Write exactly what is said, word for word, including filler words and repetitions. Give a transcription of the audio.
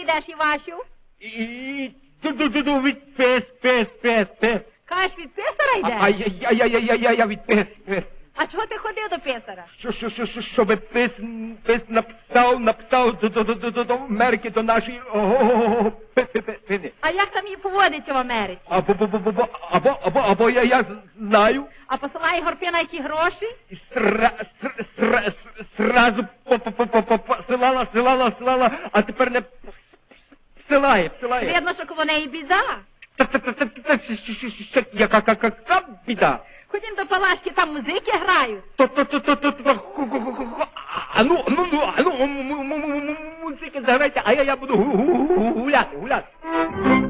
йдеш, Івасю? І... Ду-ду-ду-ду, від пес, пес, пес, пес. Кажеш, від писара йдеш? А я, я, я, я, я, я, я від пес, пес. А чого ти ходив до писара? Що, що, що, що, щоби пис, пис написав, написав до, до, до, до, до, до Америки, до нашої, о, пи, пи, пи, пини. А як там її поводиться в Америці? Або, або, або, або, або, або, або я, я знаю, А посилає Горпина які гроші? і сра, сра, сра, сразу по, по, по, по, по, посилала, силала, силала, а тепер не силає, силає. Видно, що коло неї біда. Та, та, та, та, та, що, що, що, що, яка, яка, яка біда? Ходім до палашки, там музики грають. То, то, то, то, то, то, ху, ху, ху, ху, ху. А ну, ну, ну, а ну, м- м- м- м- м- музики заграйте, а я, я буду гу- гу- гу- гуляти, гуляти.